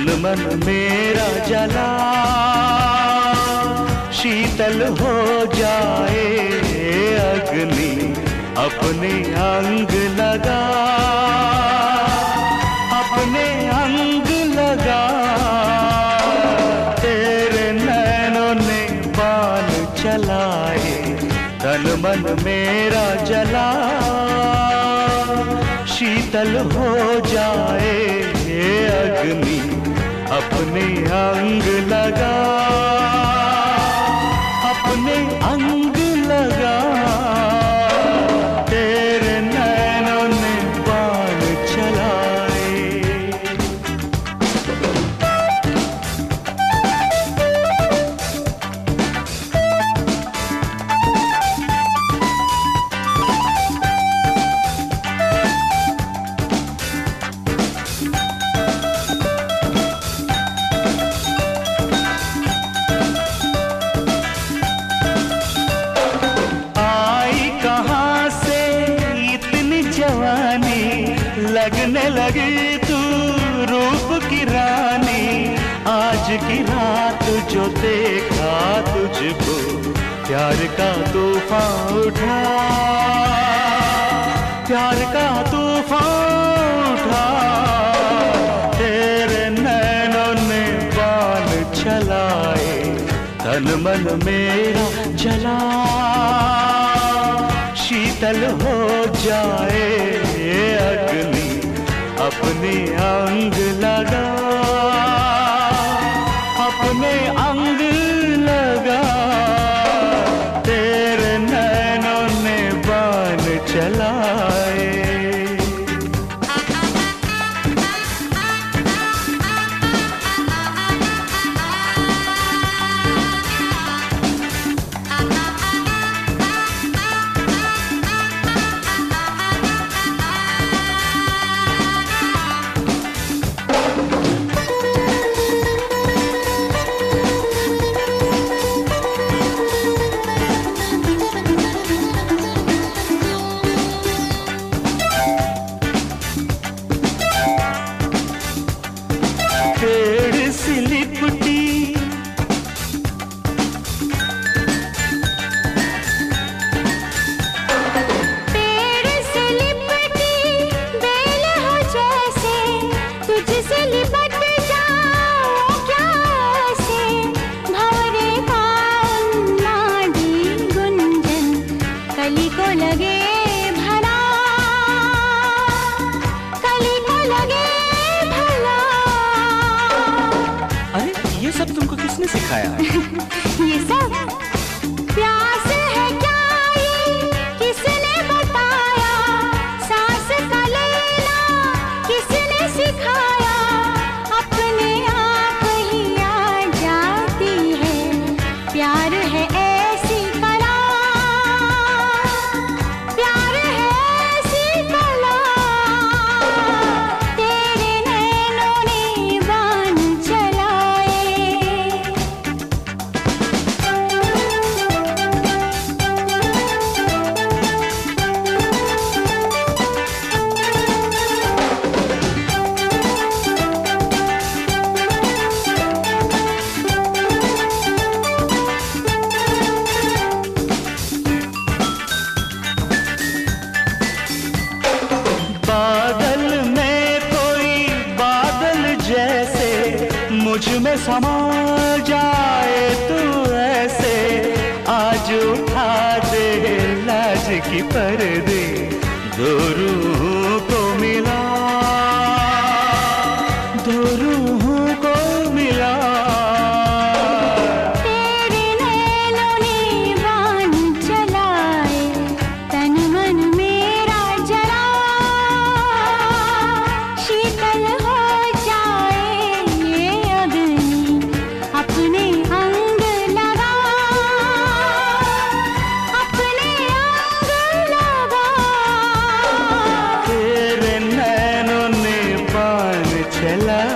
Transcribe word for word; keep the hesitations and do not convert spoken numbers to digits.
तन मन मेरा जला, शीतल हो जाए अग्नि अपने अंग लगा, अपने अंग लगा। तेरे नैनों ने बाण चलाए, तन मन मेरा जला, शीतल हो जाए अग्नि अपने अंग लगा, अपने अंग लगा। तेरे नैनों ने बाण चलाए। लगने लगी तू रूप की रानी, आज की रात जो देखा तुझको, प्यार का तूफान उठा, प्यार का तूफान उठा। तेरे नैनों ने बाण चलाए, तन मन मेरा जला, शीतल हो जाए अग्नि अपने अंग लगा, अपने अंग लगा। तेरे नैनों ने बाण चलाए। पेड़ से लिपटी पेड़ से लिपटी बेल हो जैसे, तुझसे लिपट जाऊं क्या ऐसे। भंवरे का उन्मादी गुंजन कली को लगे भला, कली को लगे भला। ये सब तुमको किसने सिखाया? ये सब प्यास है क्या ये किसने बताया, सांस का लेना किसने सिखाया। अपने आप ही आ जाती है, प्यार है ऐसी कला, प्यार है ऐसी कला। तेरे नैनों ने बाण चलाए। बादल में कोई बादल जैसे, मुझ में समा जाए तू ऐसे। आज उठा दे लाज की पर्दे, दो रूहों को मिला, दो रूहों को मिला। तेरे नैनों ने बाण चलाए, तन मन मेरा जला, शीतल हो जाए ये अग्नि अपने अंग लगा, अपने अंग लगा। तेरे नैनों ने बाण चला।